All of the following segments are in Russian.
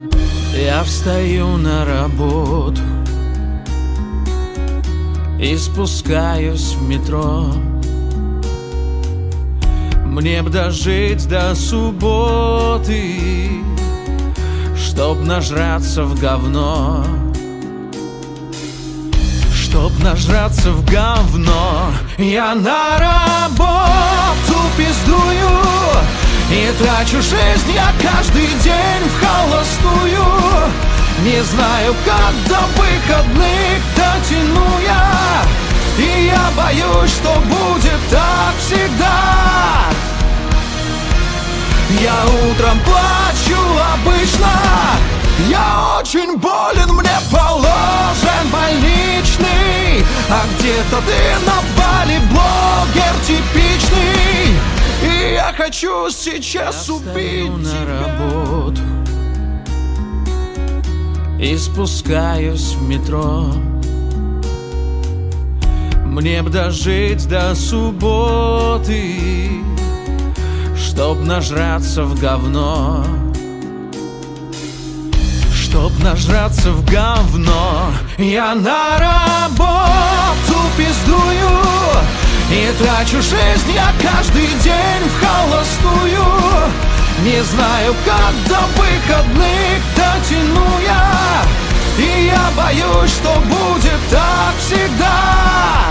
Я встаю на работу и спускаюсь в метро. Мне б дожить до субботы, чтоб нажраться в говно. Чтоб нажраться в говно. Я на работу пиздую и трачу жизнь я каждый день в холостую. Не знаю, как до выходных дотяну я, и я боюсь, что будет так всегда. Я утром плачу обычно, я очень болен, мне положен больничный. А где-то ты на Бали блогер типичный, и я хочу сейчас убить на тебя. Работу и спускаюсь в метро. Мне б дожить до субботы, чтоб нажраться в говно. Чтоб нажраться в говно. Я на работу пиздую и трачу жизнь я каждый день в холостую. Не знаю, как до выходных дотяну я, и я боюсь, что будет так всегда.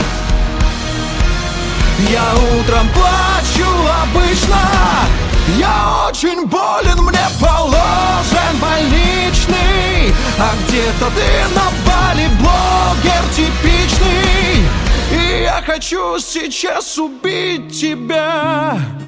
Я утром плачу обычно, я очень болен, мне положен больничный. А где-то ты на Бали блогер типичный, и я хочу сейчас убить тебя.